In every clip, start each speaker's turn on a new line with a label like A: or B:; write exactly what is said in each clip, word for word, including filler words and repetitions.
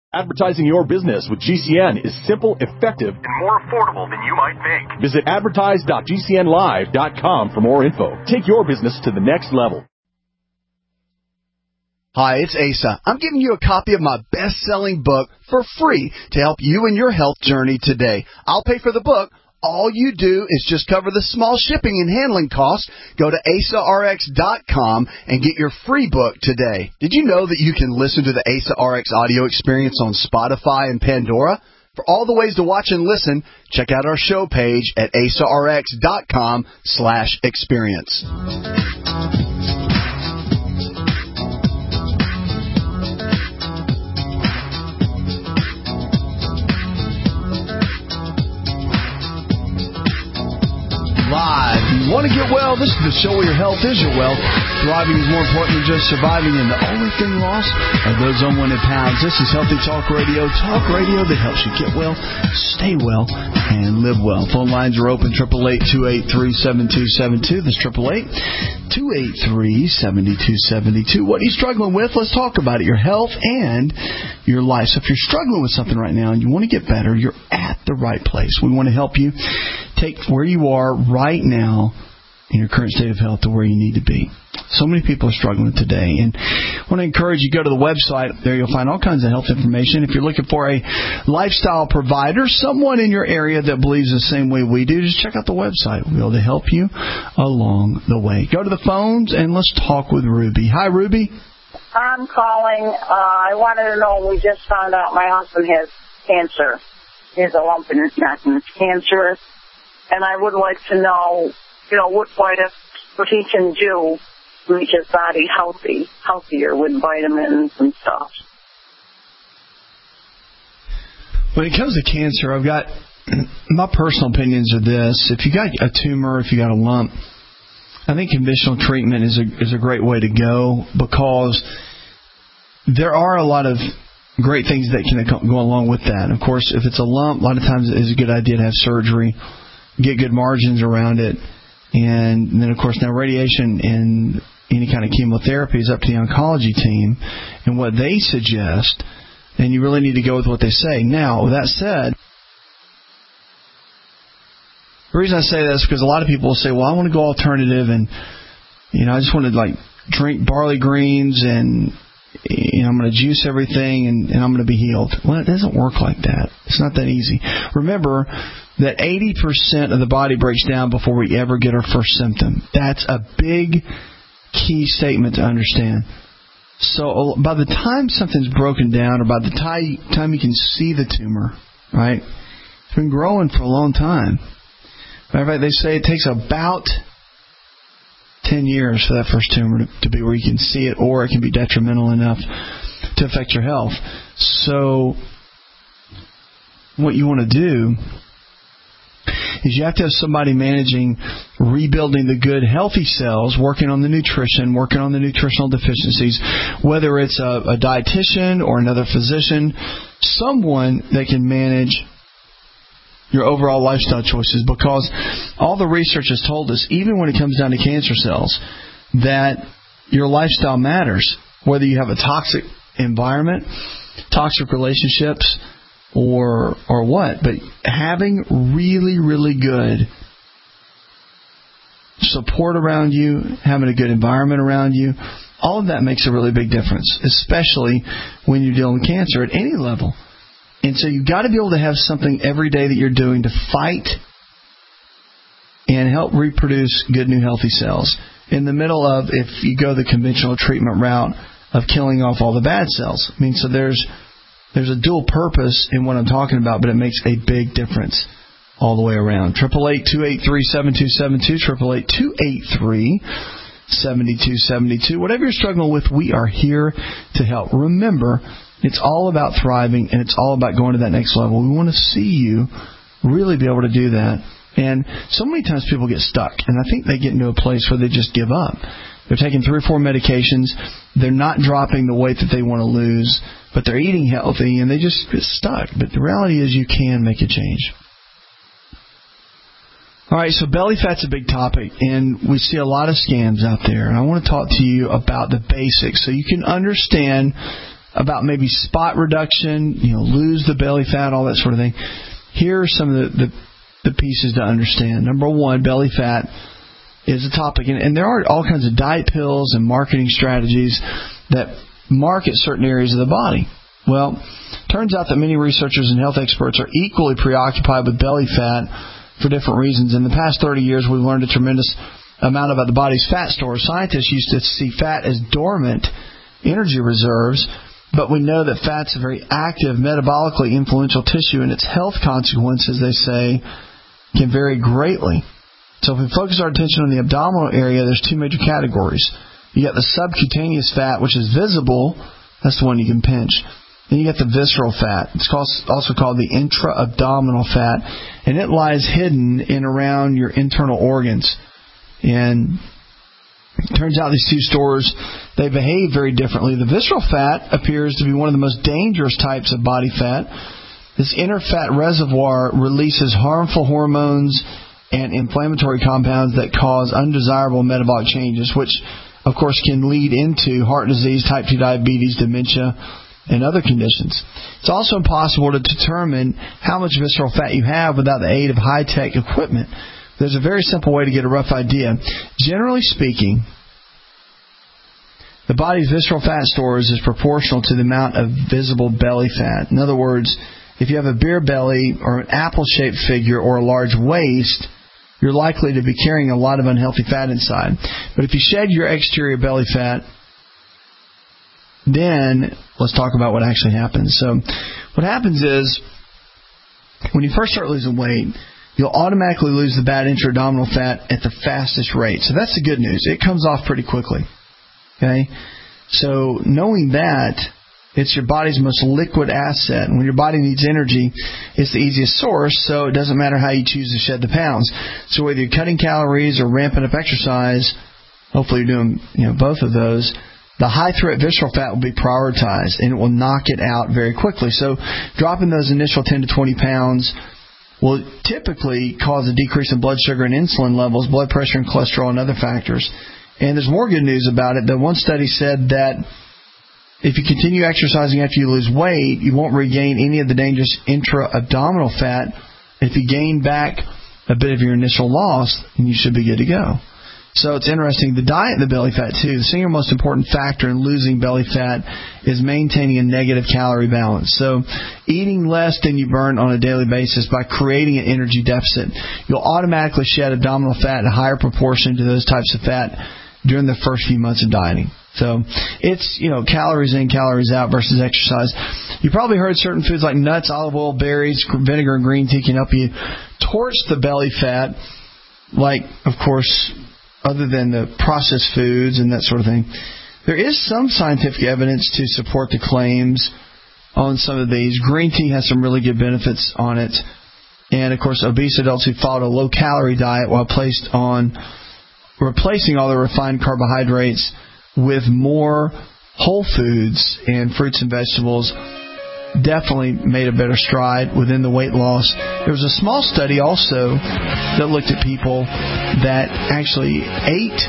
A: Advertising your business with G C N is simple, effective, and more affordable than you might think. Visit advertise dot g c n live dot com for more info. Take your business to the next level.
B: Hi, it's Asa. I'm giving you a copy of my best-selling book for free to help you in your health journey today. I'll pay for the book. All you do is just cover the small shipping and handling costs. Go to asa r x dot com and get your free book today. Did you know that you can listen to the Asa R X audio experience on Spotify and Pandora? For all the ways to watch and listen, check out our show page at asa r x dot com slash experience. Live. You want to get well? This is the show where your health is your wealth. Thriving is more important than just surviving, and the only thing lost are those unwanted pounds. This is Healthy Talk Radio. Talk radio that helps you get well, stay well, and live well. Phone lines are open, eight eight eight, two eight three, seven two seven two. That's eight eight eight, two eight three, seven two seven two. What are you struggling with? Let's talk about it. Your health and your life. So if you're struggling with something right now and you want to get better, you're at the right place. We want to help you take where you are right now in your current state of health to where you need to be. So many people are struggling today, and I want to encourage you to go to the website. There you'll find all kinds of health information. If you're looking for a lifestyle provider, someone in your area that believes the same way we do, just check out the website. We'll be able to help you along the way. Go to the phones, and let's talk with Ruby. Hi, Ruby.
C: I'm calling. Uh, I wanted to know, we just found out my husband has cancer. He has a lump in his neck, and it's cancerous. And I would like to know, you know, what, what, if, what he can do to make his body healthy, healthier with vitamins and stuff.
B: When it comes to cancer, I've got, my personal opinions are this. If you got a tumor, if you got a lump, I think conventional treatment is a, is a great way to go, because there are a lot of great things that can go along with that. Of course, if it's a lump, a lot of times it's a good idea to have surgery, get good margins around it, and then, of course, now radiation and any kind of chemotherapy is up to the oncology team and what they suggest, and you really need to go with what they say. Now, with that said, the reason I say that is because a lot of people will say, well, I want to go alternative, and, you know, I just want to, like, drink barley greens, and, you know, I'm going to juice everything, and, and I'm going to be healed. Well, it doesn't work like that. It's not that easy. Remember that eighty percent of the body breaks down before we ever get our first symptom. That's a big key statement to understand. So by the time something's broken down, or by the time you can see the tumor, right, it's been growing for a long time. Matter of fact, they say it takes about ten years for that first tumor to, to be where you can see it, or it can be detrimental enough to affect your health. So what you want to do is you have to have somebody managing rebuilding the good, healthy cells, working on the nutrition, working on the nutritional deficiencies, whether it's a, a dietitian or another physician, someone that can manage your overall lifestyle choices, because all the research has told us, even when it comes down to cancer cells, that your lifestyle matters, whether you have a toxic environment, toxic relationships, or or what. But having really, really good support around you, having a good environment around you, all of that makes a really big difference, especially when you're dealing with cancer at any level. And so you've got to be able to have something every day that you're doing to fight and help reproduce good, new, healthy cells. In the middle of, if you go the conventional treatment route of killing off all the bad cells. I mean, so there's there's a dual purpose in what I'm talking about, but it makes a big difference all the way around. eight eight eight, two eight three, seven two seven two, eight eight eight, two eight three, seven two seven two. Whatever you're struggling with, we are here to help. Remember, it's all about thriving, and it's all about going to that next level. We want to see you really be able to do that. And so many times people get stuck, and I think they get into a place where they just give up. They're taking three or four medications. They're not dropping the weight that they want to lose, but they're eating healthy, and they just get stuck. But the reality is you can make a change. All right, so belly fat's a big topic, and we see a lot of scams out there. And I want to talk to you about the basics so you can understand about maybe spot reduction, you know, lose the belly fat, all that sort of thing. Here are some of the, the, the pieces to understand. Number one, belly fat is a topic, and, and there are all kinds of diet pills and marketing strategies that market certain areas of the body. Well, turns out that many researchers and health experts are equally preoccupied with belly fat for different reasons. In the past thirty years, we've learned a tremendous amount about the body's fat stores. Scientists used to see fat as dormant energy reserves, but we know that fat's a very active, metabolically influential tissue, and its health consequences, they say, can vary greatly. So if we focus our attention on the abdominal area, there's two major categories. You got the subcutaneous fat, which is visible. That's the one you can pinch. Then you got the visceral fat. It's also called the intra-abdominal fat, and it lies hidden in around your internal organs. And it turns out these two stores, they behave very differently. The visceral fat appears to be one of the most dangerous types of body fat. This inner fat reservoir releases harmful hormones and inflammatory compounds that cause undesirable metabolic changes, which, of course, can lead into heart disease, type two diabetes, dementia, and other conditions. It's also impossible to determine how much visceral fat you have without the aid of high-tech equipment. There's a very simple way to get a rough idea. Generally speaking, the body's visceral fat stores is proportional to the amount of visible belly fat. In other words, if you have a beer belly or an apple-shaped figure or a large waist, you're likely to be carrying a lot of unhealthy fat inside. But if you shed your exterior belly fat, then let's talk about what actually happens. So what happens is, when you first start losing weight, you'll automatically lose the bad intra-abdominal fat at the fastest rate. So that's the good news. It comes off pretty quickly. Okay? So knowing that, it's your body's most liquid asset. And when your body needs energy, it's the easiest source, so it doesn't matter how you choose to shed the pounds. So whether you're cutting calories or ramping up exercise, hopefully you're doing, you know, both of those, the high-threat visceral fat will be prioritized, and it will knock it out very quickly. So dropping those initial ten to twenty pounds will typically cause a decrease in blood sugar and insulin levels, blood pressure and cholesterol and other factors. And there's more good news about it. The one study said that if you continue exercising after you lose weight, you won't regain any of the dangerous intra-abdominal fat. If you gain back a bit of your initial loss, then you should be good to go. So it's interesting. The diet and the belly fat, too. The single most important factor in losing belly fat is maintaining a negative calorie balance. So eating less than you burn on a daily basis by creating an energy deficit, you'll automatically shed abdominal fat in a higher proportion to those types of fat during the first few months of dieting. So it's, you know, calories in, calories out versus exercise. You probably heard certain foods like nuts, olive oil, berries, vinegar, and green tea can help you torch the belly fat, like, of course, other than the processed foods and that sort of thing. There is some scientific evidence to support the claims on some of these. Green tea has some really good benefits on it. And, of course, obese adults who followed a low-calorie diet while placed on replacing all the refined carbohydrates with more whole foods and fruits and vegetables definitely made a better stride within the weight loss. There was a small study also that looked at people that actually ate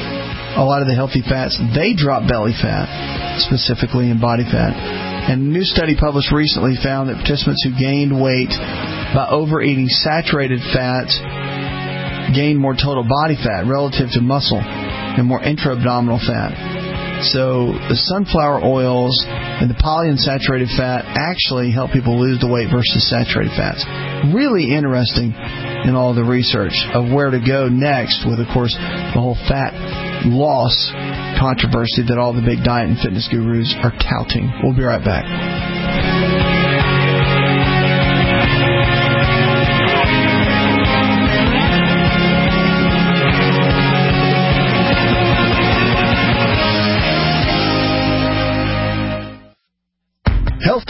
B: a lot of the healthy fats. They dropped belly fat, specifically in body fat. And a new study published recently found that participants who gained weight by overeating saturated fats gained more total body fat relative to muscle and more intra-abdominal fat. So the sunflower oils and the polyunsaturated fat actually help people lose the weight versus saturated fats. Really interesting in all the research of where to go next with, of course, the whole fat loss controversy that all the big diet and fitness gurus are touting. We'll be right back.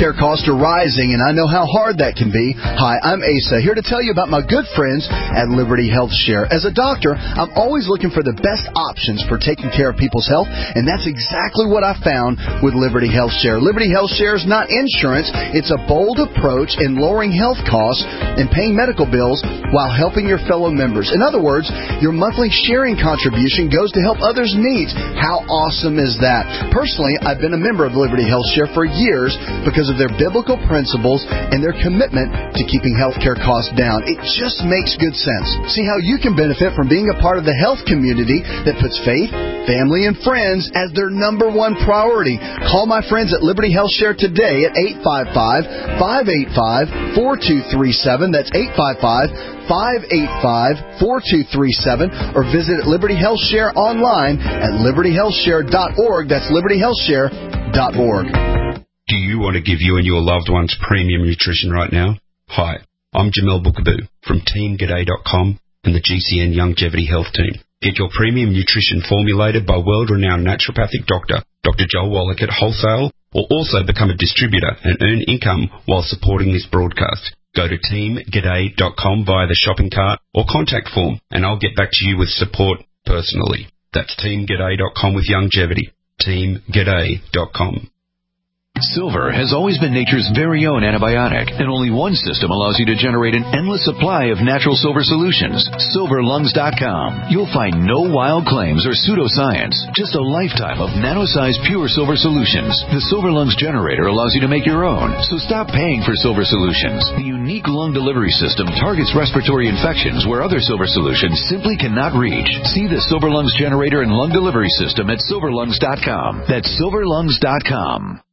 B: healthcare costs are rising, and I know how hard that can be. Hi, I'm Asa, here to tell you about my good friends at Liberty Health Share. As a doctor, I'm always looking for the best options for taking care of people's health, and that's exactly what I found with Liberty Health Share. Liberty Health Share is not insurance. It's a bold approach in lowering health costs and paying medical bills while helping your fellow members. In other words, your monthly sharing contribution goes to help others' needs. How awesome is that? Personally, I've been a member of Liberty Health Share for years because of their biblical principles and their commitment to keeping healthcare costs down. It just makes good sense. See how you can benefit from being a part of the health community that puts faith, family, and friends as their number one priority. Call my friends at Liberty Health Share today at eight five five, five eight five, four two three seven. That's eight five five, five eight five, four two three seven. Or visit Liberty Health Share online at liberty health share dot org. That's liberty health share dot org.
D: Do you want to give you and your loved ones premium nutrition right now? Hi, I'm Jamel Bookaboo from team g'day dot com and the G C N Longevity Health Team. Get your premium nutrition formulated by world-renowned naturopathic doctor, Doctor Joel Wallach at wholesale, or also become a distributor and earn income while supporting this broadcast. Go to team g'day dot com via the shopping cart or contact form, and I'll get back to you with support personally. That's team g'day dot com with longevity. team g'day dot com.
E: Silver has always been nature's very own antibiotic, and only one system allows you to generate an endless supply of natural silver solutions. silver lungs dot com. You'll find no wild claims or pseudoscience, just a lifetime of nano-sized pure silver solutions. The Silver Lungs generator allows you to make your own, so stop paying for silver solutions. The unique lung delivery system targets respiratory infections where other silver solutions simply cannot reach. See the Silver Lungs generator and lung delivery system at silver lungs dot com. That's silver lungs dot com.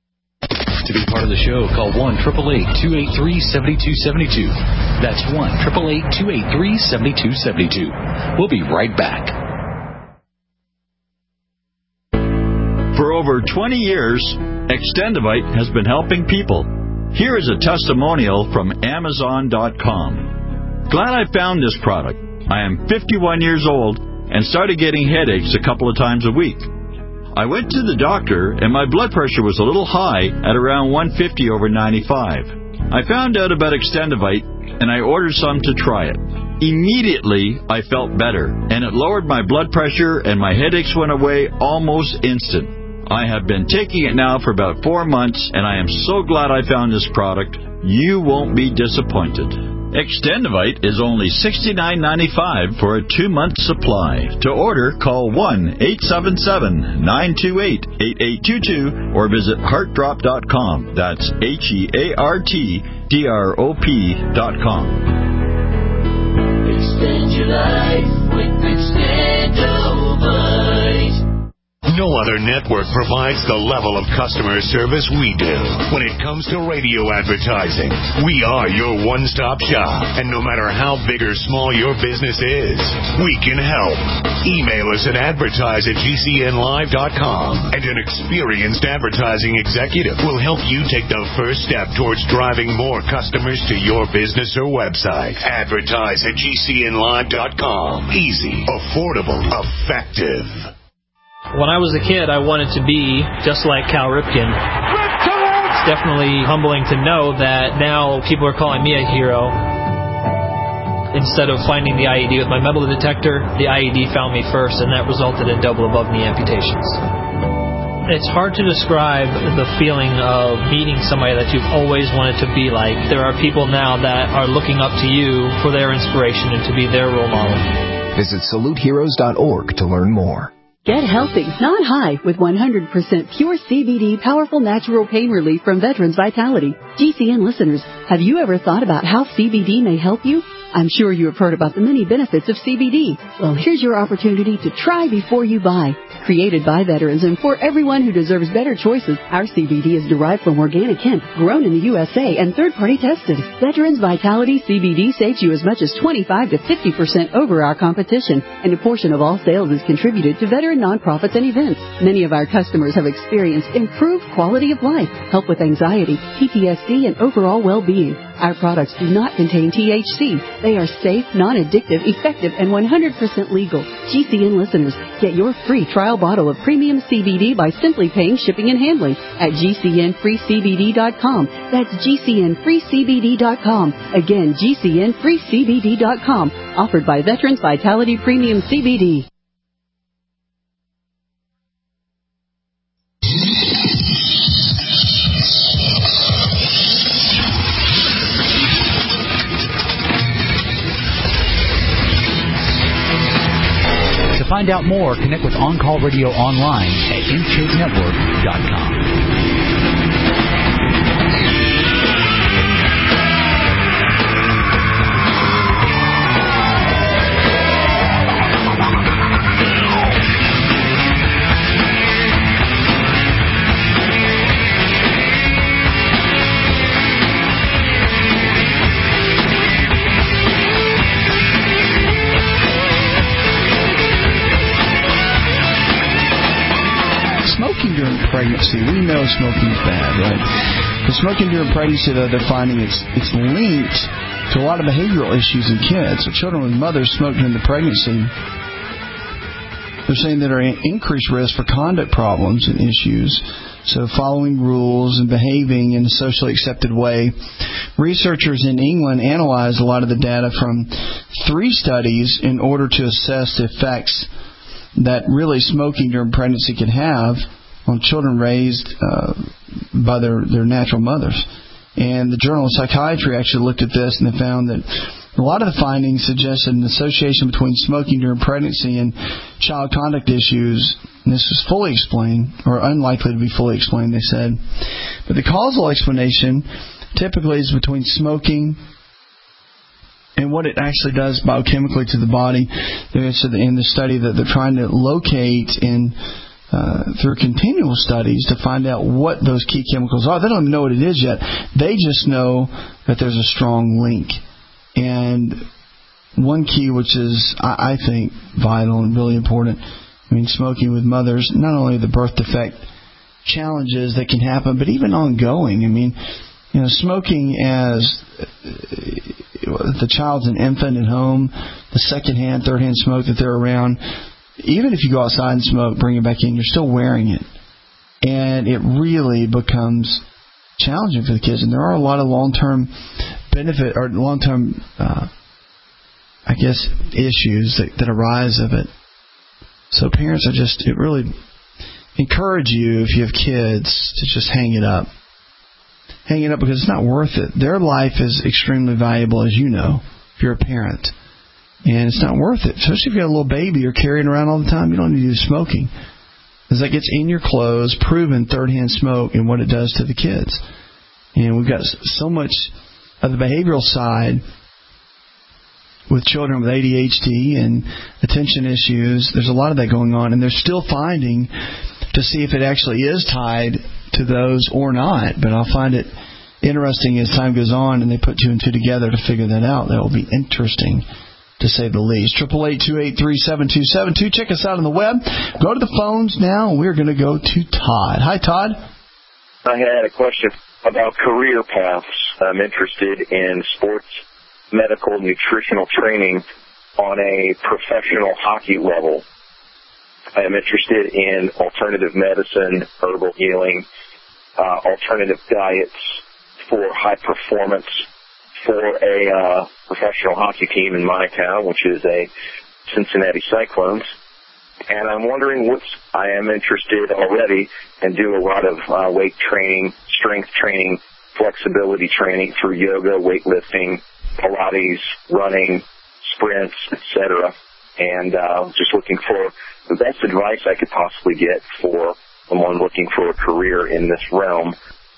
F: To be part of the show, call one eight eight eight, two eight three, seven two seven two. That's one eight eight eight, two eight three, seven two seven two. We'll be right back.
G: For over twenty years, Extendivite has been helping people. Here is a testimonial from Amazon dot com. Glad I found this product. I am fifty-one years old and started getting headaches a couple of times a week. I went to the doctor, and my blood pressure was a little high at around one fifty over ninety-five. I found out about Extendivite, and I ordered some to try it. Immediately, I felt better, and it lowered my blood pressure, and my headaches went away almost instant. I have been taking it now for about four months, and I am so glad I found this product. You won't be disappointed. Extendivite is only sixty-nine ninety-five for a two-month supply. To order, call one eight seven seven, nine two eight, eight eight two two or visit heart drop dot com. That's H E A R T D R O P dot com.
H: Extend your life with Extendivite. No other network provides the level of customer service we do. When it comes to radio advertising, we are your one-stop shop. And no matter how big or small your business is, we can help. Email us at advertise at G C N live dot com, and an experienced advertising executive will help you take the first step towards driving more customers to your business or website. Advertise at G C N live dot com. Easy, affordable, effective.
I: When I was a kid, I wanted to be just like Cal Ripken. It's definitely humbling to know that now people are calling me a hero. Instead of finding the I E D with my metal detector, the I E D found me first, and that resulted in double above knee amputations. It's hard to describe the feeling of meeting somebody that you've always wanted to be like. There are people now that are looking up to you for their inspiration and to be their role model.
J: Visit salute heroes dot org to learn more.
K: Get healthy, not high, with one hundred percent pure C B D powerful natural pain relief from Veterans Vitality. G C N listeners, have you ever thought about how C B D may help you? I'm sure you have heard about the many benefits of C B D. Well, here's your opportunity to try before you buy. Created by veterans and for everyone who deserves better choices, our C B D is derived from organic hemp, grown in the U S A, and third-party tested. Veterans Vitality C B D saves you as much as twenty-five to fifty percent over our competition, and a portion of all sales is contributed to veteran nonprofits and events. Many of our customers have experienced improved quality of life, help with anxiety, P T S D, and overall well-being. Our products do not contain T H C. They are safe, non-addictive, effective, and one hundred percent legal. G C N listeners, get your free trial bottle of premium C B D by simply paying shipping and handling at G C N free C B D dot com. That's G C N free C B D dot com. Again, G C N free C B D dot com. Offered by Veterans Vitality Premium C B D.
F: To find out more, connect with On Call Radio online at intake network dot com.
B: During pregnancy, we know smoking is bad, right? But smoking during pregnancy, though, they're finding it's it's linked to a lot of behavioral issues in kids. So children with mothers smoke during the pregnancy, they're saying that are at increased risk for conduct problems and issues. So following rules and behaving in a socially accepted way. Researchers in England analyzed a lot of the data from three studies in order to assess the effects that really smoking during pregnancy can have on children raised uh, by their, their natural mothers. And the Journal of Psychiatry actually looked at this, and they found that a lot of the findings suggested an association between smoking during pregnancy and child conduct issues. And this is fully explained, or unlikely to be fully explained, they said. But the causal explanation typically is between smoking and what it actually does biochemically to the body. In the study that they're trying to locate in Uh, through continual studies to find out what those key chemicals are. They don't even know what it is yet. They just know that there's a strong link. And one key, which is, I, I think, vital and really important, I mean, smoking with mothers, not only the birth defect challenges that can happen, but even ongoing. I mean, you know, smoking as the child's an infant at home, the secondhand, third-hand smoke that they're around, even if you go outside and smoke, bring it back in, you're still wearing it. And it really becomes challenging for the kids. And there are a lot of long-term benefit, or long-term, uh, I guess, issues that, that arise of it. So parents are just, it really encourage you, if you have kids, to just hang it up. Hang it up because it's not worth it. Their life is extremely valuable, as you know, if you're a parent. And it's not worth it, especially if you have a little baby you're carrying around all the time. You don't need to do smoking, because that gets in your clothes, proven third-hand smoke and what it does to the kids. And we've got so much of the behavioral side with children with A D H D and attention issues. There's a lot of that going on, and they're still finding to see if it actually is tied to those or not. But I'll find it interesting as time goes on and they put two and two together to figure that out. That will be interesting, to say the least. eight eight eight, two eight three, seven two seven two. Check us out on the web. Go to the phones now. We're going to go to Todd. Hi, Todd.
L: I had a question about career paths. I'm interested in sports, medical, nutritional training on a professional hockey level. I am interested in alternative medicine, herbal healing, uh, alternative diets for high performance for a uh, professional hockey team in my town, which is a Cincinnati Cyclones. And I'm wondering what I am interested already and do a lot of uh, weight training, strength training, flexibility training through yoga, weightlifting, Pilates, running, sprints, et cetera. And uh, just looking for the best advice I could possibly get for someone looking for a career in this realm.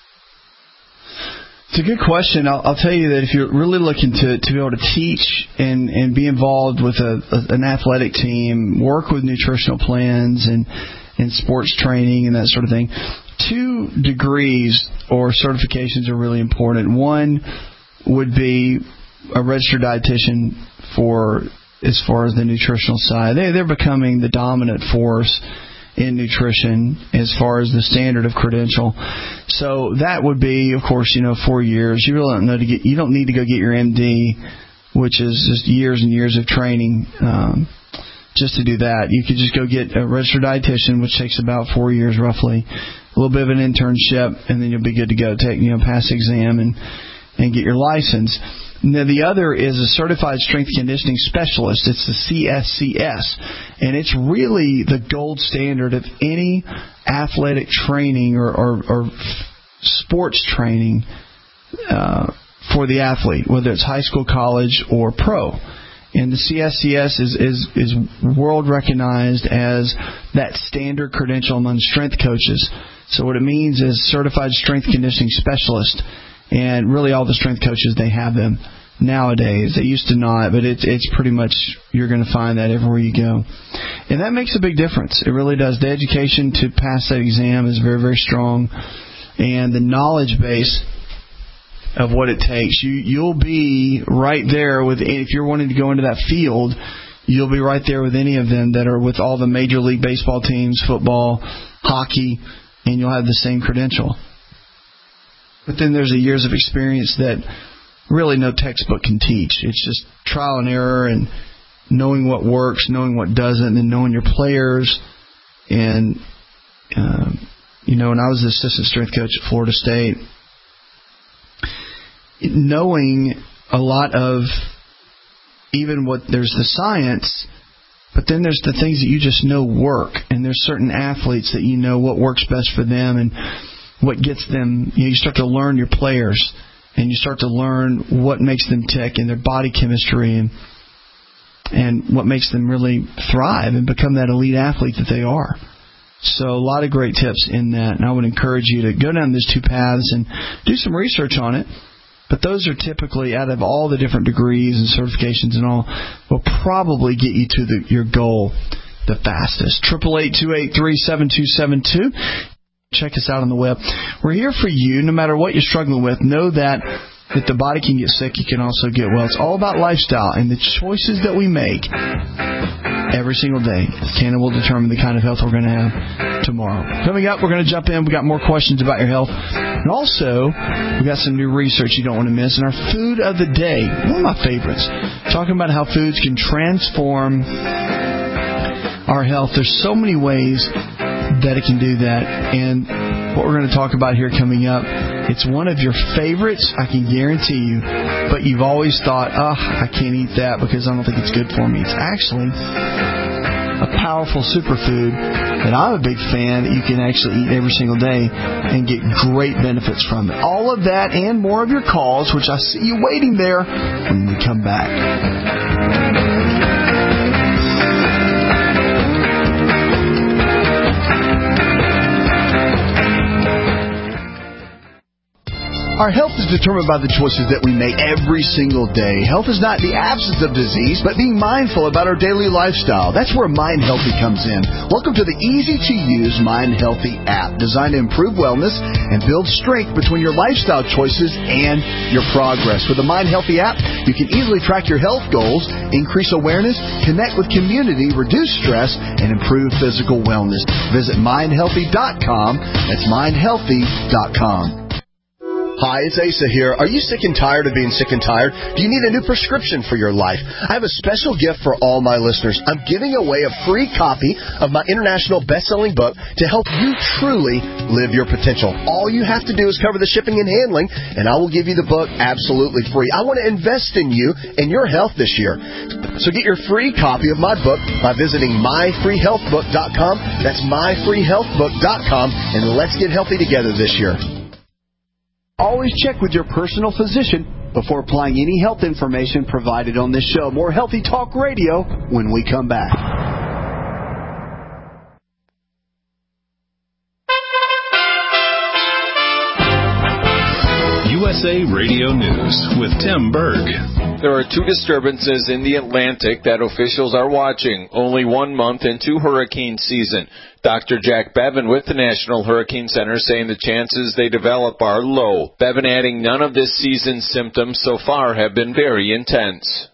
B: It's a good question. I'll, I'll tell you that if you're really looking to, to be able to teach and, and be involved with a, a, an athletic team, work with nutritional plans and, and sports training and that sort of thing, two degrees or certifications are really important. One would be a registered dietitian for as far as the nutritional side. They, they're becoming the dominant force in nutrition as far as the standard of credential. So that would be, of course, you know, four years. You really don't know to get. You don't need to go get your M D, which is just years and years of training. Um, just to do that, you could just go get a registered dietitian, which takes about four years roughly, a little bit of an internship, and then you'll be good to go. Take, you know, pass the exam and and get your license. Now, the other is a Certified Strength Conditioning Specialist. It's the C S C S, and it's really the gold standard of any athletic training or, or, or sports training uh, for the athlete, whether it's high school, college, or pro. And the C S C S is, is, is world recognized as that standard credential among strength coaches. So what it means is Certified Strength Conditioning Specialist. And really all the strength coaches, they have them nowadays. They used to not, but it's it's pretty much, you're going to find that everywhere you go. And that makes a big difference. It really does. The education to pass that exam is very, very strong. And the knowledge base of what it takes, you, you'll be right there with, if you're wanting to go into that field, you'll be right there with any of them that are with all the Major League Baseball teams, football, hockey, and you'll have the same credential. But then there's the years of experience that really no textbook can teach. It's just trial and error and knowing what works, knowing what doesn't, and then knowing your players. And, um, you know, when I was the assistant strength coach at Florida State, knowing a lot of even what there's the science, but then there's the things that you just know work. And there's certain athletes that you know what works best for them and what gets them, you know, you start to learn your players and you start to learn what makes them tick and their body chemistry and and what makes them really thrive and become that elite athlete that they are. So a lot of great tips in that, and I would encourage you to go down these two paths and do some research on it. But those are typically, out of all the different degrees and certifications and all, will probably get you to the, your goal the fastest. eight eight eight, two eight three, seven two seven two. Check us out on the web. We're here for you, no matter what you're struggling with. Know that if the body can get sick, you can also get well. It's all about lifestyle, and the choices that we make every single day can and will determine the kind of health we're going to have tomorrow. Coming up, we're going to jump in. We've got more questions about your health. And also, we've got some new research you don't want to miss. And our food of the day, one of my favorites, talking about how foods can transform our health. There's so many ways that it can do that. And what we're going to talk about here coming up, it's one of your favorites, I can guarantee you, but you've always thought, oh, I can't eat that because I don't think it's good for me. It's actually a powerful superfood that I'm a big fan that you can actually eat every single day and get great benefits from it. All of that and more of your calls, which I see you waiting there when we come back. Our health is determined by the choices that we make every single day. Health is not the absence of disease, but being mindful about our daily lifestyle. That's where Mind Healthy comes in. Welcome to the easy-to-use Mind Healthy app, designed to improve wellness and build strength between your lifestyle choices and your progress. With the Mind Healthy app, you can easily track your health goals, increase awareness, connect with community, reduce stress, and improve physical wellness. Visit mind healthy dot com. That's mind healthy dot com. Hi, it's Asa here. Are you sick and tired of being sick and tired? Do you need a new prescription for your life? I have a special gift for all my listeners. I'm giving away a free copy of my international best-selling book to help you truly live your potential. All you have to do is cover the shipping and handling, and I will give you the book absolutely free. I want to invest in you and your health this year. So get your free copy of my book by visiting my free health book dot com. That's my free health book dot com, and let's get healthy together this year. Always check with your personal physician before applying any health information provided on this show. More Healthy Talk Radio when we come back.
M: U S A Radio News with Tim Berg. There are two disturbances in the Atlantic that officials are watching, only one month into hurricane season. Doctor Jack Bevan with the National Hurricane Center saying the chances they develop are low. Bevan adding none of this season's symptoms so far have been very intense.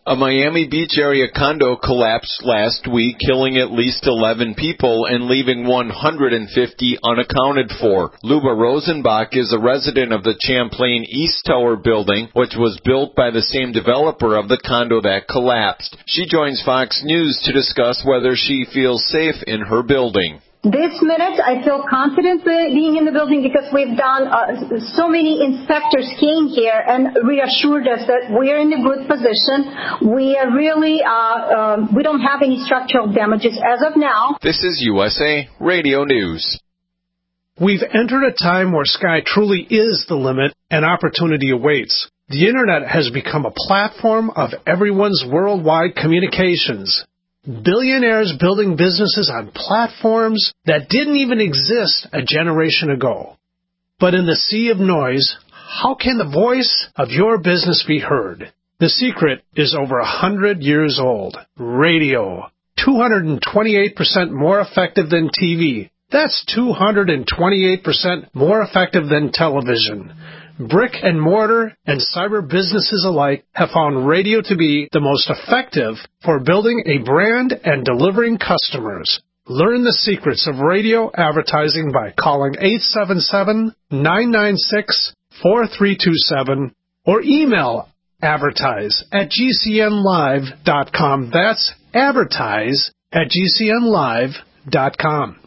M: A Miami Beach area condo collapsed last week, killing at least eleven people and leaving one hundred fifty unaccounted for. Luba Rosenbach is a resident of the Champlain East Tower building, which was built by the same developer of the condo that collapsed. She joins Fox News to discuss whether she feels safe in her building.
N: This minute, I feel confident being in the building because we've done, uh, so many inspectors came here and reassured us that we're in a good position. We are really, uh, um, we don't have any structural damages as of now.
M: This is U S A Radio News.
O: We've entered a time where sky truly is the limit and opportunity awaits. The Internet has become a platform of everyone's worldwide communications. Billionaires building businesses on platforms that didn't even exist a generation ago. But in the sea of noise, how can the voice of your business be heard? The secret is over a hundred years old. Radio. two hundred twenty-eight percent more effective than T V. That's two hundred twenty-eight percent more effective than television. Brick and mortar and cyber businesses alike have found radio to be the most effective for building a brand and delivering customers. Learn the secrets of radio advertising by calling eight seven seven, nine nine six, four three two seven or email advertise at g c n live dot com. That's advertise at g c n live dot com.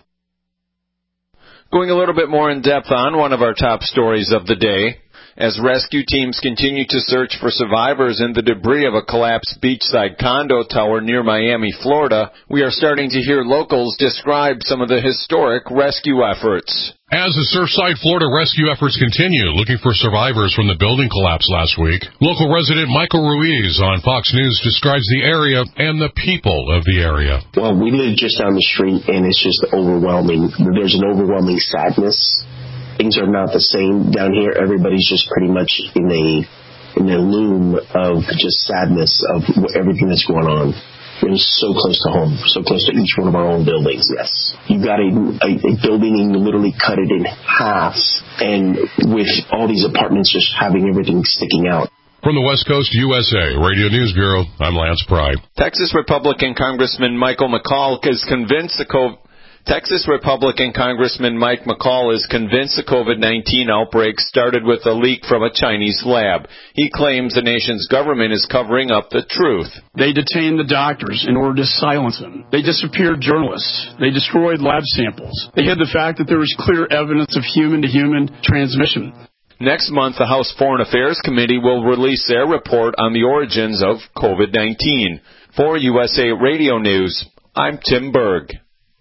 M: Going a little bit more in depth on one of our top stories of the day. As rescue teams continue to search for survivors in the debris of a collapsed beachside condo tower near Miami, Florida, we are starting to hear locals describe some of the historic rescue efforts.
P: As the Surfside, Florida rescue efforts continue, looking for survivors from the building collapse last week, local resident Michael Ruiz on Fox News describes the area and the people of the area.
Q: Well, we live just down the street, and it's just overwhelming. There's an overwhelming sadness. Things are not the same down here. Everybody's just pretty much in a in a loom of just sadness of everything that's going on. It was so close to home, so close to each one of our own buildings, yes. You got a, a, a building and you literally cut it in half, and with all these apartments just having everything sticking out.
P: From the West Coast U S A Radio News Bureau, I'm Lance Pry.
M: Texas Republican Congressman Michael McCall is convinced the COVID... Texas Republican Congressman Mike McCall is convinced the COVID nineteen outbreak started with a leak from a Chinese lab. He claims the nation's government is covering up the truth.
R: They detained the doctors in order to silence them. They disappeared journalists. They destroyed lab samples. They hid the fact that there was clear evidence of human-to-human transmission.
M: Next month, the House Foreign Affairs Committee will release their report on the origins of COVID nineteen. For U S A Radio News, I'm Tim Berg.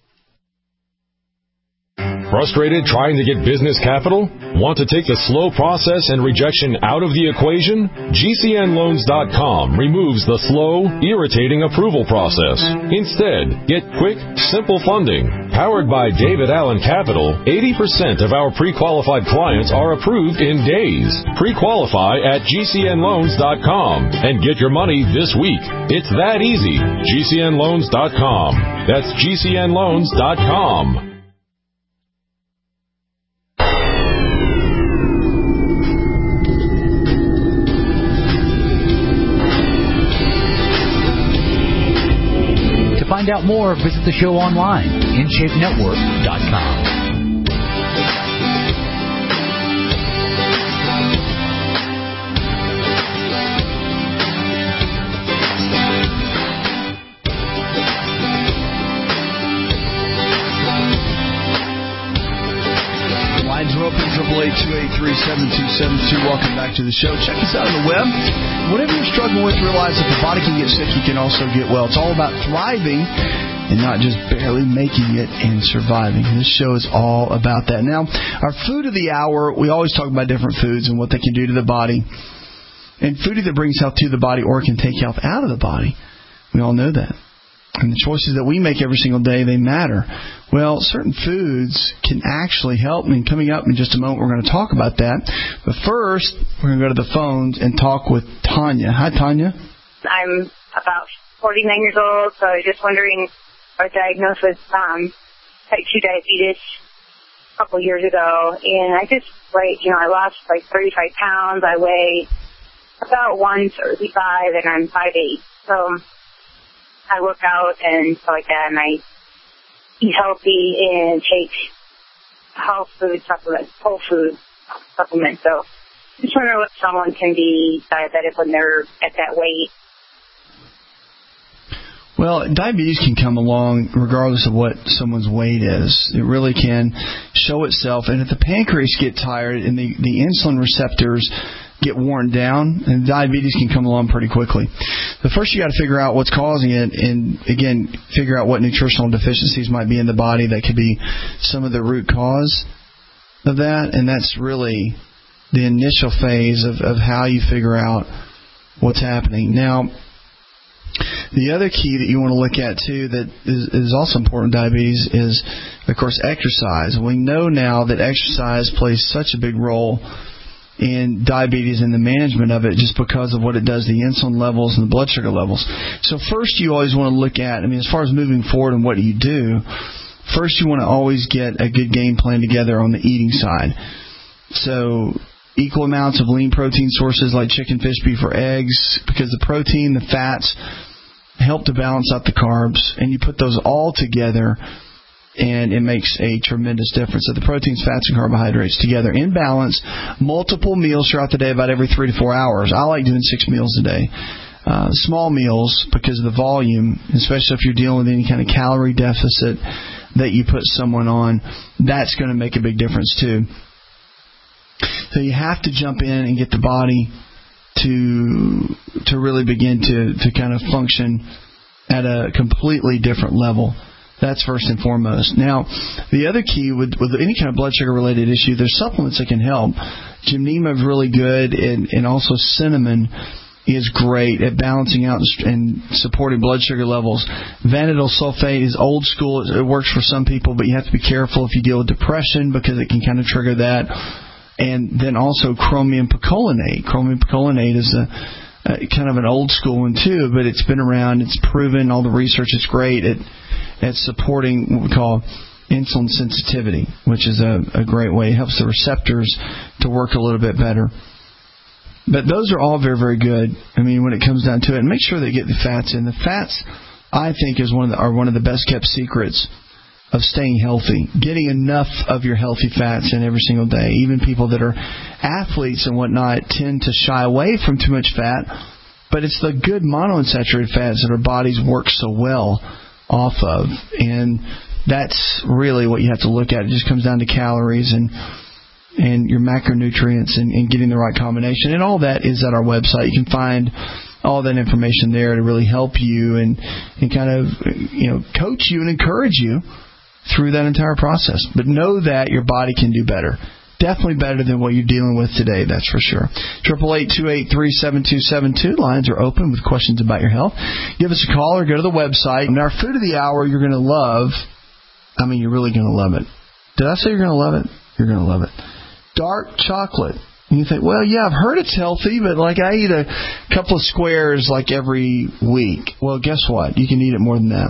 S: Frustrated trying to get business capital? Want to take the slow process and rejection out of the equation? G C N loans dot com removes the slow, irritating approval process. Instead, get quick, simple funding. Powered by David Allen Capital, eighty percent of our pre-qualified clients are approved in days. Pre-qualify at G C N loans dot com and get your money this week. It's that easy. G C N loans dot com. That's G C N loans dot com.
F: To find out more, visit the show online, in shape network dot com.
B: Lines are open, triple eight, two eight three, seven two seven two. Welcome back to the show. Check us out on the web. Whatever you're struggling with, realize that the body can get sick, you can also get well. It's all about thriving and not just barely making it and surviving. This show is all about that. Now, our food of the hour, we always talk about different foods and what they can do to the body. And food either brings health to the body or can take health out of the body. We all know that. And the choices that we make every single day, they matter. Well, certain foods can actually help. And coming up in just a moment, we're going to talk about that. But first, we're going to go to the phones and talk with Tanya. Hi, Tanya.
T: I'm about forty-nine years old, so I was just wondering, I was diagnosed with um, type two diabetes a couple years ago. And I just, like, you know, I lost like thirty-five pounds. I weigh about one thirty-five, and I'm five eight. So I work out and stuff like that, and I eat healthy and take health food supplements, whole food supplements. So just wondering if someone can be diabetic when they're at that weight.
B: Well, diabetes can come along regardless of what someone's weight is. It really can show itself. And if the pancreas get tired and the, the insulin receptors get worn down, and diabetes can come along pretty quickly. The first you got to figure out what's causing it, and again, figure out what nutritional deficiencies might be in the body that could be some of the root cause of that. And that's really the initial phase of, of how you figure out what's happening. Now, the other key that you want to look at, too, that is, is also important in diabetes is, of course, exercise. We know now that exercise plays such a big role in diabetes and the management of it just because of what it does to the insulin levels and the blood sugar levels. So first you always want to look at, I mean, as far as moving forward and what do you do, first you want to always get a good game plan together on the eating side. So equal amounts of lean protein sources like chicken, fish, beef, or eggs, because the protein, the fats, help to balance out the carbs, and you put those all together, and it makes a tremendous difference. So the proteins, fats, and carbohydrates together in balance, multiple meals throughout the day, about every three to four hours. I like doing six meals a day. Uh, small meals, because of the volume, especially if you're dealing with any kind of calorie deficit that you put someone on, that's going to make a big difference too. So you have to jump in and get the body to to really begin to, to kind of function at a completely different level. That's first and foremost. Now, the other key with, with any kind of blood sugar related issue, there's supplements that can help. Gymnema is really good, and, and also cinnamon is great at balancing out and supporting blood sugar levels. Vanadyl sulfate is old school. It works for some people, but you have to be careful if you deal with depression because it can kind of trigger that. And then also chromium picolinate. Chromium picolinate is a, a kind of an old school one too, but it's been around. It's proven. All the research is great at, at supporting what we call insulin sensitivity, which is a, a great way. It helps the receptors to work a little bit better. But those are all very, very good. I mean, when it comes down to it, and make sure they get the fats in. The fats, I think, is one of the, are one of the best kept secrets of staying healthy. Getting enough of your healthy fats in every single day. Even people that are athletes and whatnot tend to shy away from too much fat, but it's the good monounsaturated fats that our bodies work so well off of, and that's really what you have to look at. It just comes down to calories and and your macronutrients and, and getting the right combination, and all that is at our website. You can find all that information there to really help you and and kind of, you know, coach you and encourage you through that entire process. But know that your body can do better. Definitely better than what you're dealing with today, that's for sure. eight eight eight, two eight three, seven two seven two. Lines are open with questions about your health. Give us a call or go to the website. And our food of the hour you're going to love. I mean, you're really going to love it. Did I say you're going to love it? You're going to love it. Dark chocolate. And you think, well, yeah, I've heard it's healthy, but like I eat a couple of squares like every week. Well, guess what? You can eat it more than that.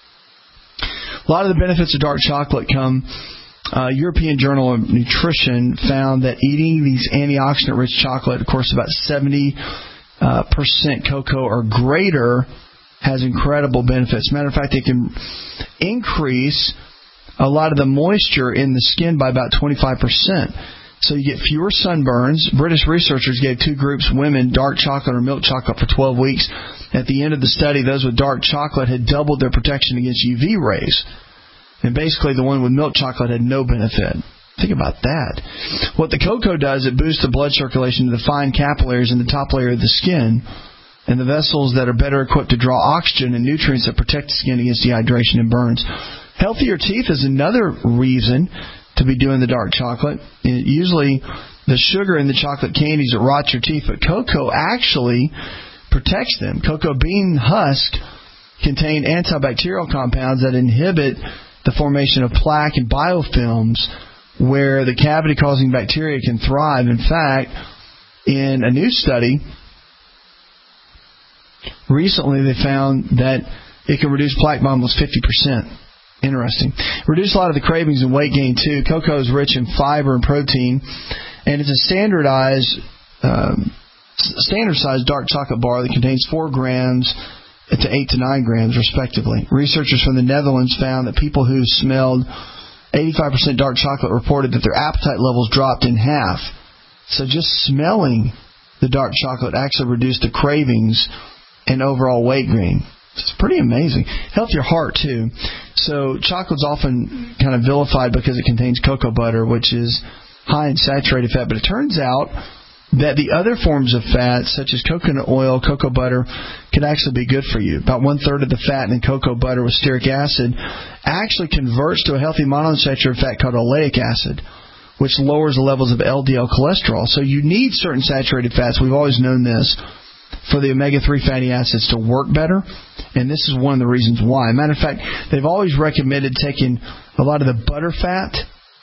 B: A lot of the benefits of dark chocolate come. Uh, European Journal of Nutrition found that eating these antioxidant-rich chocolate, of course, about seventy percent cocoa or greater, has incredible benefits. Matter of fact, it can increase a lot of the moisture in the skin by about twenty-five percent. So you get fewer sunburns. British researchers gave two groups, women, dark chocolate or milk chocolate for twelve weeks. At the end of the study, those with dark chocolate had doubled their protection against U V rays. And basically, the one with milk chocolate had no benefit. Think about that. What the cocoa does, it boosts the blood circulation to the fine capillaries in the top layer of the skin and the vessels that are better equipped to draw oxygen and nutrients that protect the skin against dehydration and burns. Healthier teeth is another reason to be doing the dark chocolate. It, usually, the sugar in the chocolate candies that rot your teeth, but cocoa actually protects them. Cocoa bean husk contain antibacterial compounds that inhibit the formation of plaque and biofilms where the cavity-causing bacteria can thrive. In fact, in a new study, recently they found that it can reduce plaque by almost fifty percent. Interesting. Reduce a lot of the cravings and weight gain, too. Cocoa is rich in fiber and protein, and it's a standardized um, standard size dark chocolate bar that contains four grams to eight to nine grams, respectively. Researchers from the Netherlands found that people who smelled eighty-five percent dark chocolate reported that their appetite levels dropped in half. So just smelling the dark chocolate actually reduced the cravings and overall weight gain. It's pretty amazing. Helps your heart, too. So chocolate's often kind of vilified because it contains cocoa butter, which is high in saturated fat. But it turns out that the other forms of fat, such as coconut oil, cocoa butter, can actually be good for you. About one-third of the fat in cocoa butter with stearic acid actually converts to a healthy monounsaturated fat called oleic acid, which lowers the levels of L D L cholesterol. So you need certain saturated fats. We've always known this, for the omega three fatty acids to work better, and this is one of the reasons why. Matter of fact, they've always recommended taking a lot of the butter fat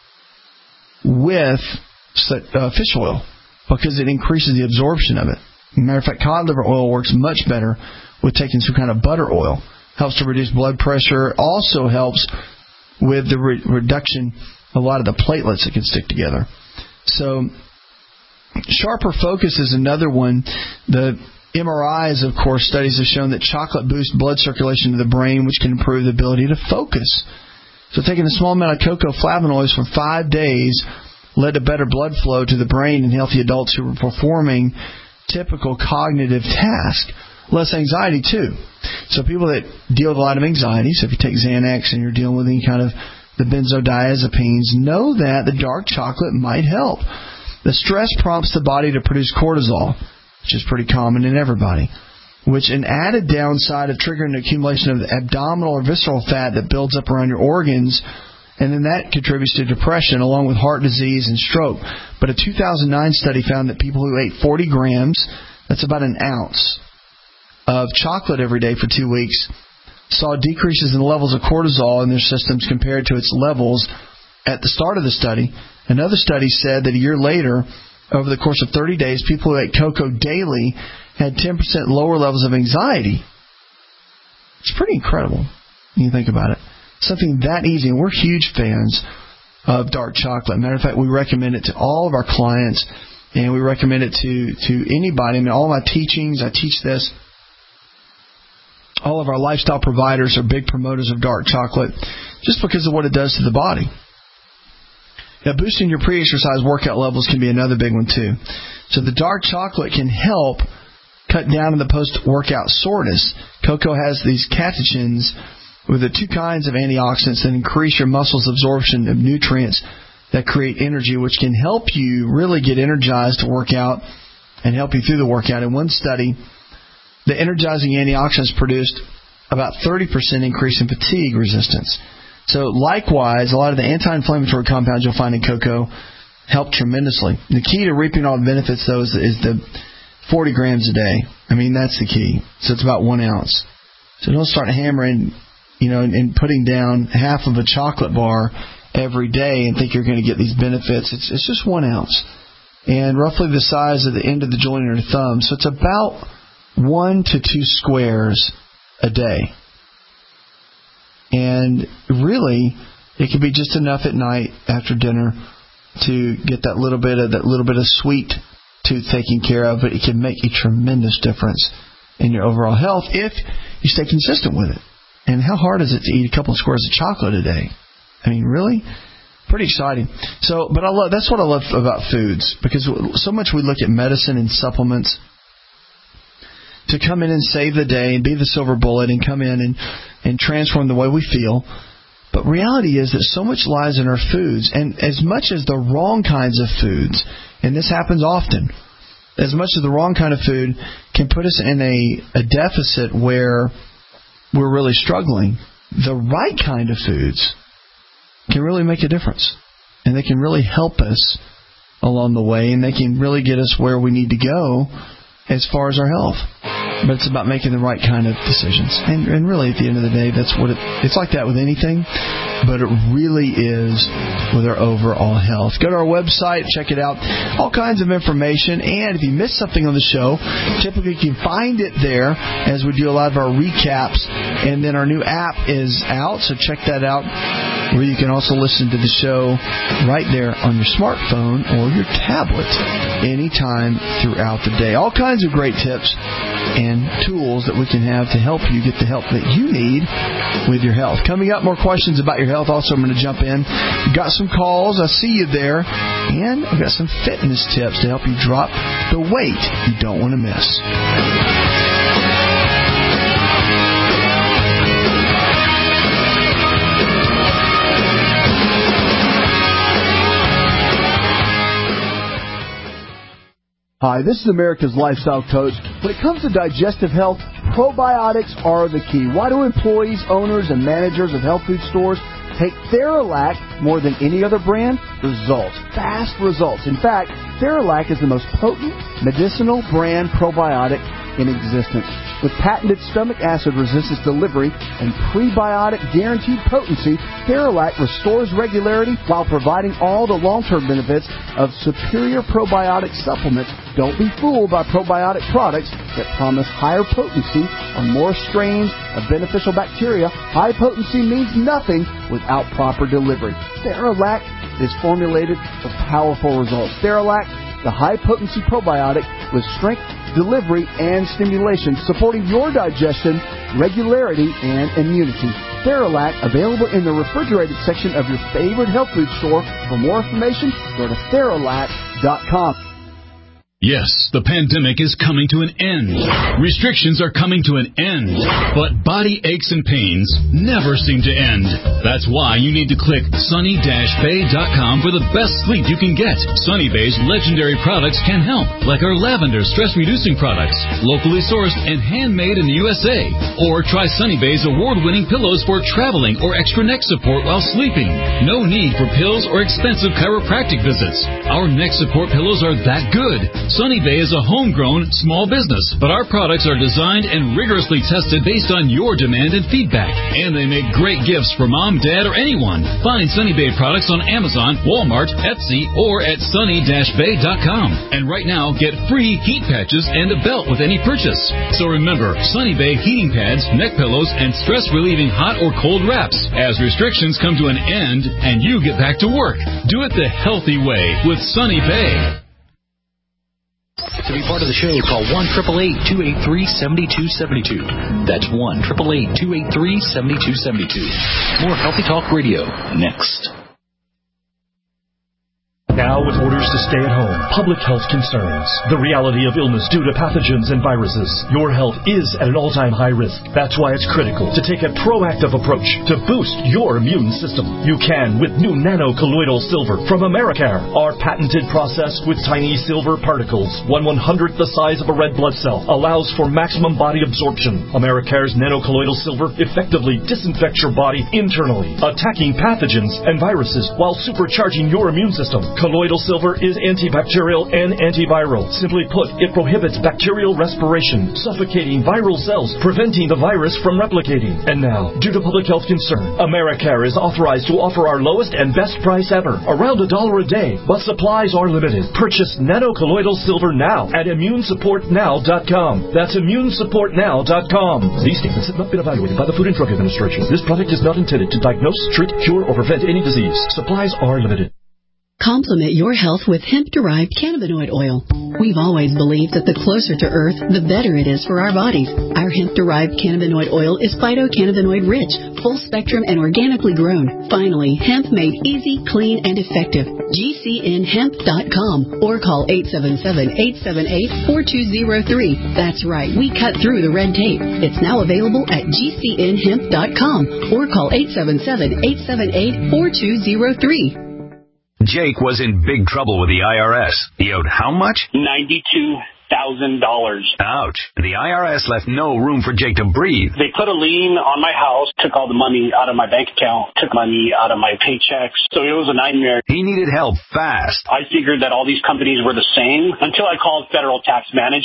B: with uh, fish oil because it increases the absorption of it. Matter of fact, cod liver oil works much better with taking some kind of butter oil. Helps to reduce blood pressure. Also helps with the re- reduction of a lot of the platelets that can stick together. So sharper focus is another one. The M R Is, of course, studies have shown that chocolate boosts blood circulation to the brain, which can improve the ability to focus. So taking a small amount of cocoa flavonoids for five days led to better blood flow to the brain in healthy adults who were performing typical cognitive tasks. Less anxiety, too. So people that deal with a lot of anxiety, so if you take Xanax and you're dealing with any kind of the benzodiazepines, know that the dark chocolate might help. The stress prompts the body to produce cortisol, which is pretty common in everybody, which an added downside of triggering the accumulation of the abdominal or visceral fat that builds up around your organs, and then that contributes to depression along with heart disease and stroke. But a two thousand nine study found that people who ate forty grams, that's about an ounce, of chocolate every day for two weeks, saw decreases in the levels of cortisol in their systems compared to its levels at the start of the study. Another study said that a year later, over the course of thirty days, people who ate cocoa daily had ten percent lower levels of anxiety. It's pretty incredible when you think about it. Something that easy, and we're huge fans of dark chocolate. Matter of fact, we recommend it to all of our clients, and we recommend it to, to anybody. I mean, all of my teachings, I teach this. All of our lifestyle providers are big promoters of dark chocolate just because of what it does to the body. Now, boosting your pre-exercise workout levels can be another big one, too. So the dark chocolate can help cut down on the post-workout soreness. Cocoa has these catechins with the two kinds of antioxidants that increase your muscles' absorption of nutrients that create energy, which can help you really get energized to work out and help you through the workout. In one study, the energizing antioxidants produced about thirty percent increase in fatigue resistance. So likewise, a lot of the anti-inflammatory compounds you'll find in cocoa help tremendously. The key to reaping all the benefits, though, is, is the forty grams a day. I mean, that's the key. So it's about one ounce. So don't start hammering, you know, and, and putting down half of a chocolate bar every day and think you're going to get these benefits. It's, it's just one ounce. And roughly the size of the end of the joint of your thumb. So it's about one to two squares a day. And really, it can be just enough at night after dinner to get that little bit of that little bit of sweet tooth taken care of, but it can make a tremendous difference in your overall health if you stay consistent with it. And how hard is it to eat a couple of squares of chocolate a day? I mean, really? Pretty exciting. So, but I love that's what I love about foods, because so much we look at medicine and supplements to come in and save the day and be the silver bullet and come in and, and transform the way we feel. But reality is that so much lies in our foods, and as much as the wrong kinds of foods, and this happens often, as much as the wrong kind of food can put us in a, a deficit where we're really struggling, the right kind of foods can really make a difference. And they can really help us along the way, and they can really get us where we need to go as far as our health. But it's about making the right kind of decisions. And, and really, at the end of the day, that's what it, it's like that with anything, but it really is with our overall health. Go to our website, check it out. All kinds of information. And if you missed something on the show, typically you can find it there as we do a lot of our recaps. And then our new app is out, so check that out. where you can also listen to the show right there on your smartphone or your tablet anytime throughout the day. All kinds of great tips and tools that we can have to help you get the help that you need with your health. Coming up, more questions about your health. Also, I'm going to jump in. Got some calls. I see you there. And I've got some fitness tips to help you drop the weight you don't want to miss.
U: Hi, this is America's Lifestyle Coach. When it comes to digestive health, probiotics are the key. Why do employees, owners, and managers of health food stores take Theralac more than any other brand? Results. Fast results. In fact, Theralac is the most potent medicinal brand probiotic in existence. With patented stomach acid resistance delivery and prebiotic guaranteed potency, Theralac restores regularity while providing all the long-term benefits of superior probiotic supplements. Don't be fooled by probiotic products that promise higher potency or more strains of beneficial bacteria. High potency means nothing without proper delivery. Theralac is formulated for powerful results. Theralac, the high-potency probiotic with strength, delivery, and stimulation, supporting your digestion, regularity, and immunity. Theralac, available in the refrigerated section of your favorite health food store. For more information, go to Theralac dot com.
V: Yes, the pandemic is coming to an end. Restrictions are coming to an end. But body aches and pains never seem to end. That's why you need to click Sunny Bay dot com for the best sleep you can get. Sunny Bay's legendary products can help, like our lavender stress-reducing products, locally sourced and handmade in the U S A. Or try Sunny Bay's award-winning pillows for traveling or extra neck support while sleeping. No need for pills or expensive chiropractic visits. Our neck support pillows are that good. Sunny Bay is a homegrown small business, but our products are designed and rigorously tested based on your demand and feedback. And they make great gifts for mom, dad, or anyone. Find Sunny Bay products on Amazon, Walmart, Etsy, or at Sunny Bay dot com. And right now, get free heat patches and a belt with any purchase. So remember, Sunny Bay heating pads, neck pillows, and stress-relieving hot or cold wraps. As restrictions come to an end and you get back to work, do it the healthy way with Sunny Bay.
F: To be part of the show, call one eight eight eight, two eight three, seven two seven two. That's one eight eight eight, two eight three, seven two seven two. More Healthy Talk Radio next.
W: Now with orders to stay at home, public health concerns, the reality of illness due to pathogens and viruses, your health is at an all-time high risk. That's why it's critical to take a proactive approach to boost your immune system. You can with new nano-colloidal silver from Americare. Our patented process with tiny silver particles, one one-hundredth the size of a red blood cell, allows for maximum body absorption. Americare's nano-colloidal silver effectively disinfects your body internally, attacking pathogens and viruses while supercharging your immune system. Colloidal silver is antibacterial and antiviral. Simply put, it prohibits bacterial respiration, suffocating viral cells, preventing the virus from replicating. And now, due to public health concern, Americare is authorized to offer our lowest and best price ever, around a dollar a day, but supplies are limited. Purchase nano-colloidal silver now at immune support now dot com. That's immune support now dot com. These statements have not been evaluated by the Food and Drug Administration. This product is not intended to diagnose, treat, cure, or prevent any disease. Supplies are limited.
K: Complement your health with hemp-derived cannabinoid oil. We've always believed that the closer to Earth, the better it is for our bodies. Our hemp-derived cannabinoid oil is phytocannabinoid-rich, full-spectrum, and organically grown. Finally, hemp made easy, clean, and effective. G C N hemp dot com or call eight seven seven, eight seven eight, four two zero three. That's right, we cut through the red tape. It's now available at G C N hemp dot com or call eight seven seven, eight seven eight, four two zero three.
X: Jake was in big trouble with the I R S. He owed how much?
Y: ninety-two thousand dollars.
X: Ouch. The I R S left no room for Jake to breathe.
Y: They put a lien on my house, took all the money out of my bank account, took money out of my paychecks. So it was a nightmare.
X: He needed help fast.
Y: I figured that all these companies were the same until I called Federal Tax Management.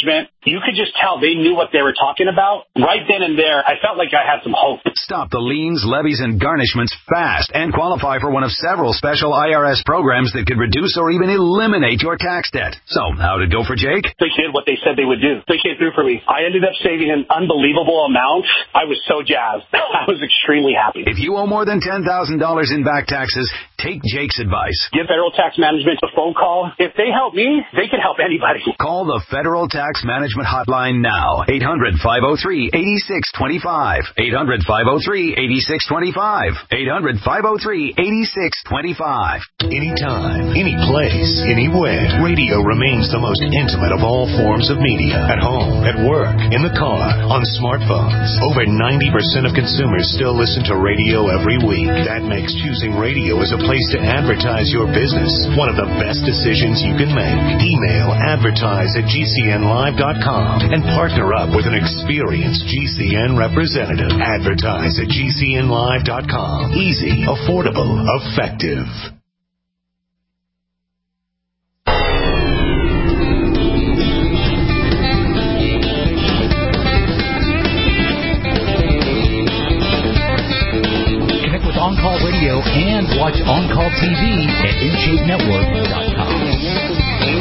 Y: you could just tell they knew what they were talking about. Right then and there, I felt like I had some hope.
X: Stop the liens, levies, and garnishments fast and qualify for one of several special I R S programs that could reduce or even eliminate your tax debt. So, how'd it go for Jake?
Y: They did what they said they would do. They came through for me. I ended up saving an unbelievable amount. I was so jazzed. I was extremely happy.
X: If you owe more than ten thousand dollars in back taxes, take Jake's advice.
Y: Give Federal Tax Management a phone call. If they help me, they can help anybody.
X: Call the Federal Tax Management Hotline now. eight hundred, five oh three, eight six two five. eight hundred, five oh three, eight six two five. eight hundred, five oh three, eight six two five.
H: Anytime, any place, anywhere, radio remains the most intimate of all forms of media. At home, at work, in the car, on smartphones. Over ninety percent of consumers still listen to radio every week. That makes choosing radio as a place to advertise your business one of the best decisions you can make. Email advertise at G C N live dot com and partner up with an experienced G C N representative. Advertise at G C N live dot com. Easy, affordable, effective.
F: On Call Radio and watch On Call T V at in shape network dot com.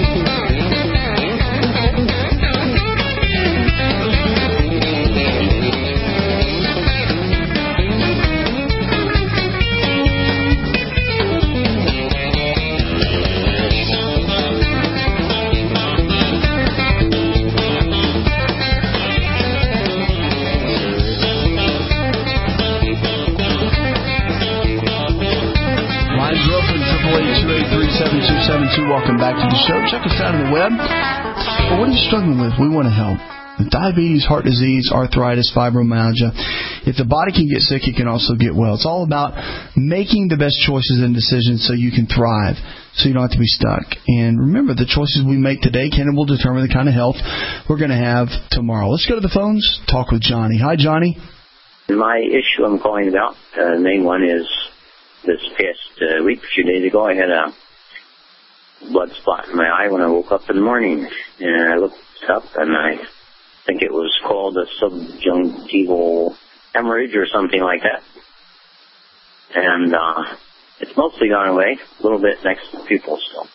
B: seven two seven two. Welcome back to the show. Check us out on the web. But what are you struggling with? We want to help. Diabetes, heart disease, arthritis, fibromyalgia. If the body can get sick, it can also get well. It's all about making the best choices and decisions so you can thrive, so you don't have to be stuck. And remember, the choices we make today can and will determine the kind of health we're going to have tomorrow. Let's go to the phones. Talk with Johnny. Hi, Johnny.
A: My issue I'm calling about, uh, the main one is this past uh, week, a few days ago, I had a blood spot in my eye when I woke up in the morning. And I looked up, and I think it was called a subjunctival hemorrhage or something like that. And uh, it's mostly gone away, a little bit next to the pupil still.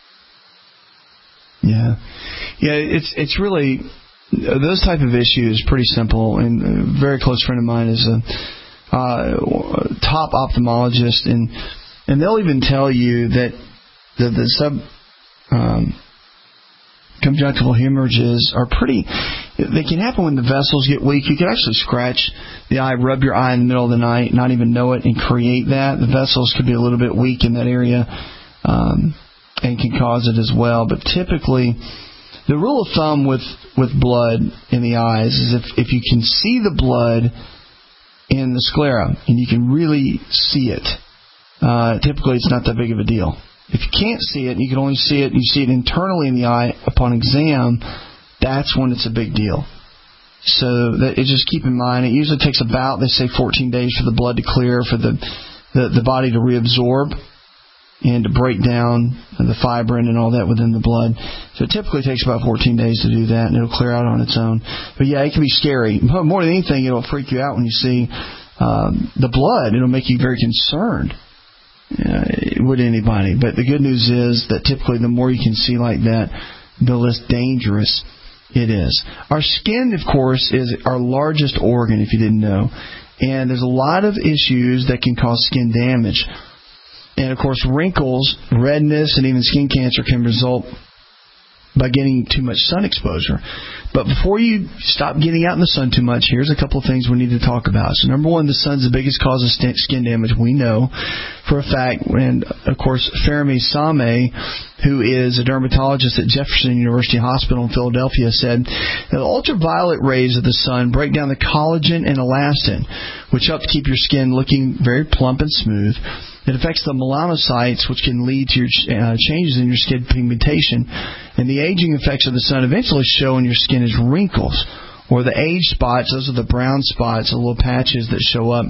B: Yeah. Yeah, it's it's really, those type of issues, pretty simple. And a very close friend of mine is a uh, top ophthalmologist, and and they'll even tell you that the, the sub um, conjunctival hemorrhages are pretty, they can happen when the vessels get weak. You can actually scratch the eye, rub your eye in the middle of the night, not even know it, and create that. The vessels could be a little bit weak in that area um, and can cause it as well. But typically, the rule of thumb with, with blood in the eyes is if, if you can see the blood in the sclera and you can really see it, uh, typically it's not that big of a deal. If you can't see it, you can only see it, you see it internally in the eye upon exam, that's when it's a big deal. So that, it just keep in mind, it usually takes about, they say fourteen days for the blood to clear, for the, the, the body to reabsorb and to break down the fibrin and all that within the blood. So it typically takes about fourteen days to do that, and it'll clear out on its own. But yeah, it can be scary. More than anything, it'll freak you out when you see um, the blood. It'll make you very concerned. Uh, would anybody. But the good news is that typically the more you can see like that, the less dangerous it is. Our skin, of course, is our largest organ, if you didn't know. And there's a lot of issues that can cause skin damage. And, of course, wrinkles, redness, and even skin cancer can result by getting too much sun exposure. But before you stop getting out in the sun too much, here's a couple of things we need to talk about. So, number one, the sun's the biggest cause of skin damage. We know for a fact. And, of course, Fermi Same, who is a dermatologist at Jefferson University Hospital in Philadelphia, said that the ultraviolet rays of the sun break down the collagen and elastin, which help to keep your skin looking very plump and smooth. It affects the melanocytes, which can lead to your, uh, changes in your skin pigmentation. And the aging effects of the sun eventually show in your skin as wrinkles, or the age spots. Those are the brown spots, the little patches that show up,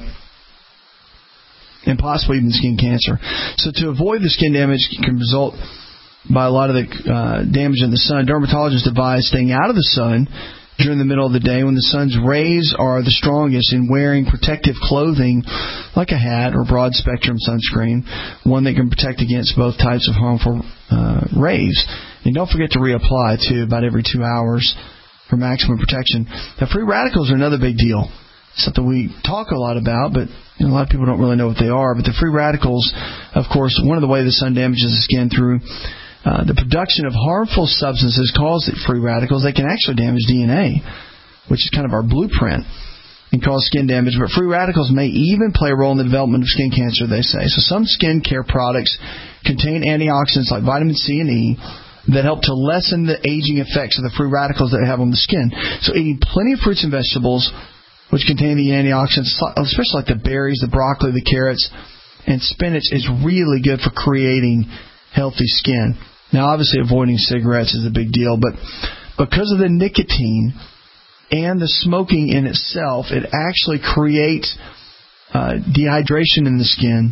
B: and possibly even skin cancer. So to avoid the skin damage can result by a lot of the uh, damage in the sun. Dermatologists advise staying out of the sun during the middle of the day when the sun's rays are the strongest, and wearing protective clothing like a hat or broad-spectrum sunscreen, one that can protect against both types of harmful uh, rays. And don't forget to reapply, too, about every two hours for maximum protection. Now, free radicals are another big deal. Something we talk a lot about, but you know, a lot of people don't really know what they are. But the free radicals, of course, one of the ways the sun damages the skin through Uh, the production of harmful substances cause free radicals. They can actually damage D N A, which is kind of our blueprint, and cause skin damage. But free radicals may even play a role in the development of skin cancer, they say. So some skin care products contain antioxidants like vitamin C and E that help to lessen the aging effects of the free radicals that they have on the skin. So eating plenty of fruits and vegetables, which contain the antioxidants, especially like the berries, the broccoli, the carrots, and spinach, is really good for creating healthy skin. Now, obviously, avoiding cigarettes is a big deal, but because of the nicotine and the smoking in itself, it actually creates uh, dehydration in the skin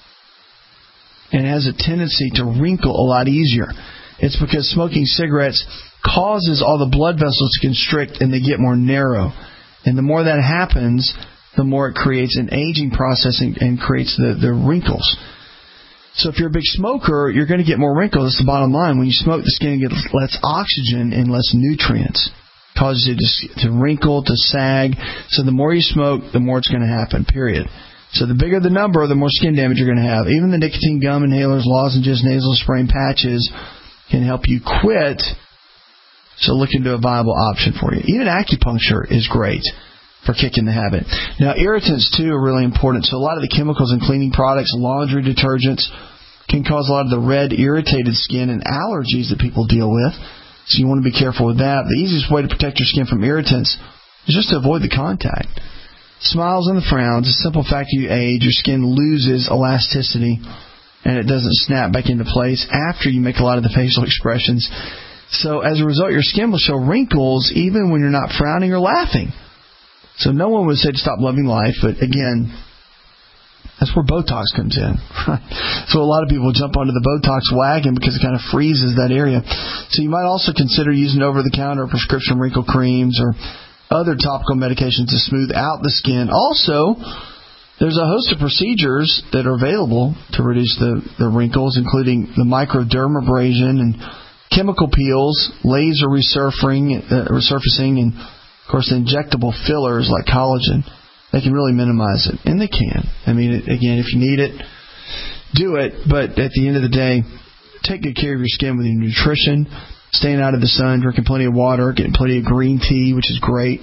B: and has a tendency to wrinkle a lot easier. It's because smoking cigarettes causes all the blood vessels to constrict and they get more narrow. And the more that happens, the more it creates an aging process and, and creates the, the wrinkles. So if you're a big smoker, you're going to get more wrinkles. That's the bottom line. When you smoke, the skin gets less oxygen and less nutrients. It causes it to, to wrinkle, to sag. So the more you smoke, the more it's going to happen, period. So the bigger the number, the more skin damage you're going to have. Even the nicotine gum inhalers, lozenges, nasal spray, and patches can help you quit. So look into a viable option for you. Even acupuncture is great for kicking the habit. Now, irritants, too, are really important. So a lot of the chemicals in cleaning products, laundry detergents, can cause a lot of the red, irritated skin and allergies that people deal with. So you want to be careful with that. The easiest way to protect your skin from irritants is just to avoid the contact. Smiles and the frowns, the simple fact you age, your skin loses elasticity and it doesn't snap back into place after you make a lot of the facial expressions. So as a result, your skin will show wrinkles even when you're not frowning or laughing. So no one would say to stop loving life, but again, that's where Botox comes in. So a lot of people jump onto the Botox wagon because it kind of freezes that area. So you might also consider using over-the-counter prescription wrinkle creams or other topical medications to smooth out the skin. Also, there's a host of procedures that are available to reduce the, the wrinkles, including the microdermabrasion and chemical peels, laser resurfacing, uh, resurfacing, and of course, injectable fillers like collagen. They can really minimize it, and they can. I mean, again, if you need it, do it. But at the end of the day, take good care of your skin with your nutrition, staying out of the sun, drinking plenty of water, getting plenty of green tea, which is great,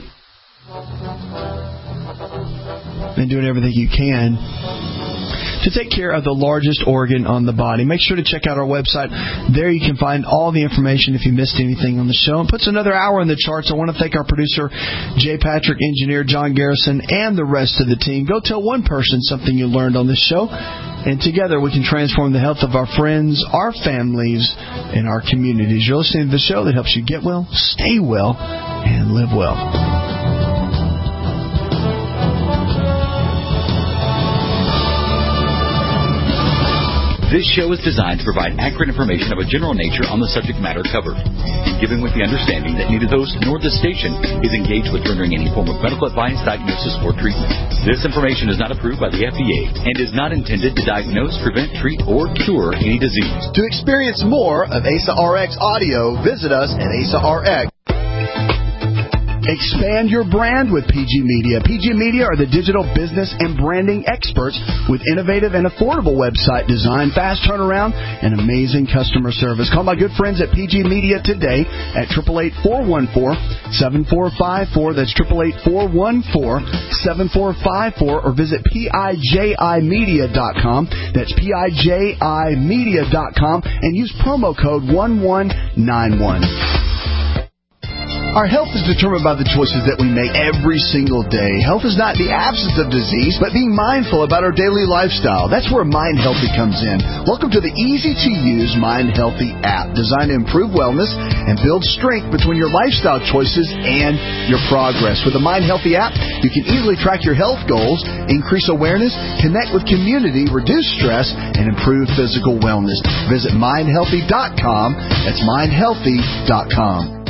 B: and doing everything you can to take care of the largest organ on the body. Make sure to check out our website. There you can find all the information if you missed anything on the show. And puts another hour in the charts. I want to thank our producer, Jay Patrick, engineer John Garrison, and the rest of the team. Go tell one person something you learned on this show, and together we can transform the health of our friends, our families, and our communities. You're listening to the show that helps you get well, stay well, and live well.
F: This show is designed to provide accurate information of a general nature on the subject matter covered, and given with the understanding that neither host nor the station is engaged with rendering any form of medical advice, diagnosis, or treatment. This information is not approved by the F D A and is not intended to diagnose, prevent, treat, or cure any disease.
U: To experience more of A S A R X audio, visit us at A S A R X. Expand your brand with P G Media. P G Media are the digital business and branding experts with innovative and affordable website design, fast turnaround, and amazing customer service. Call my good friends at P G Media today at eight eight eight, four one four, seven four five four. That's eight eight eight, four one four, seven four five four. Or visit P I J I media dot com. That's P I J I media dot com. And use promo code one one nine one. Our health is determined by the choices that we make every single day. Health is not the absence of disease, but being mindful about our daily lifestyle. That's where Mind Healthy comes in. Welcome to the easy-to-use Mind Healthy app, designed to improve wellness and build strength between your lifestyle choices and your progress. With the Mind Healthy app, you can easily track your health goals, increase awareness, connect with community, reduce stress, and improve physical wellness. Visit mind healthy dot com. That's mind healthy dot com.